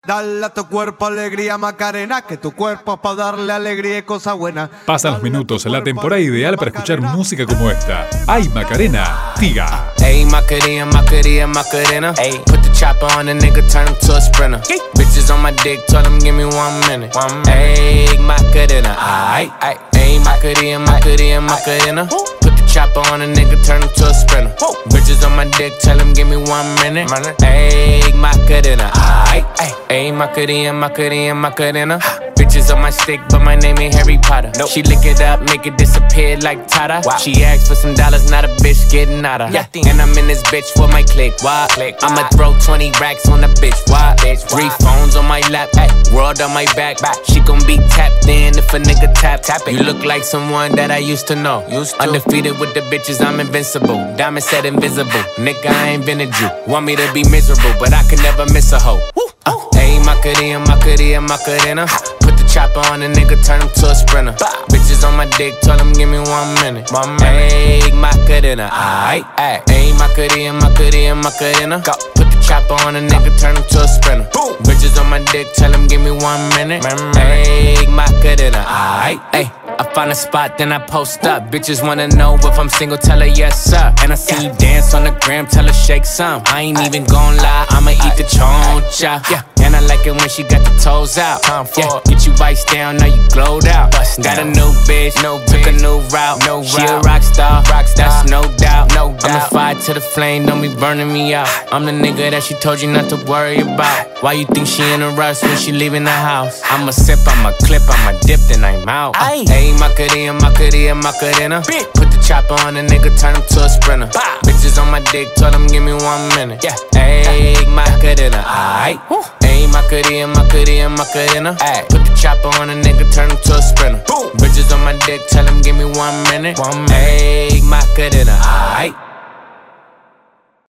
Dale a tu cuerpo alegría, Macarena, que tu cuerpo es para darle alegría y cosa buena. Pasan los minutos, la temporada ideal para escuchar música como esta. ¡Ay, Macarena! Tiga. Hey, Macarena, Macarena, Macarena. Hey, put the chopper on a nigga, turn him to a sprinter. Bitches on my dick, tell them give me 1 minute. Hey, Macarena, aight, aight. Hey, Macarena, Macarena, Macarena. Put the chopper on a nigga, turn him to a sprinter. Bitches on my dick, tell them give me 1 minute. Hey, Macarena, aight, aight. Hey, Macarena, Macarena, Macarena. Bitches on my stick, but my name ain't Harry Potter. Nope. She lick it up, make it disappear like Tata. Wow. She asked for some dollars, not a bitch getting out of. Yeah. And I'm in this bitch for my click. Why? I'ma throw 20 racks on the bitch. Why? 3 phones on my lap, ay. World on my back. She gon' be tapped in if a nigga tap it. You look like someone that I used to know. Undefeated with the bitches, I'm invincible. Diamond said invisible. Nigga, I ain't been a Jew. Want me to be miserable, but I can never miss a hoe. Hey, Macarena, Macarena, Macarena. Put the chopper on a nigga, turn him to a sprinter. Bitches on my dick, tell them give me 1 minute. Hey, Macarena, aight, aight. Hey, Macarena, Macarena, Macarena. Put the chopper on a nigga, turn him to a sprinter. Bitches on my dick, tell them give me 1 minute. Hey, Macarena, aight, aight. I find a spot, then I post up. Bitches wanna know if I'm single, tell her yes, sir. And I see you dance on the gram, tell her shake some. I ain't even gon' lie, I'ma eat the choncha. Yeah. And I like it when she got the toes out. Yeah. Get you iced down, now you glowed out. Got a new bitch, took a new route. She a rock star, that's no doubt. I'm a fire to the flame, don't be burning me out. I'm the nigga that she told you not to worry about. Why you think she in a rush when she leaving the house? I'ma sip, I'ma clip, I'ma dip, then I'm out. Hey, Macarena, Macarena, Macarena. Put the chopper on a nigga, turn him to a sprinter. Bitches on my dick, tell them give me 1 minute. Hey, Macarena, aight. Hey, Macarena, Macarena, Macarena. Put the chopper on a nigga, turn him to a sprinter. Bitches on my dick, tell them give me 1 minute. Hey, Macarena.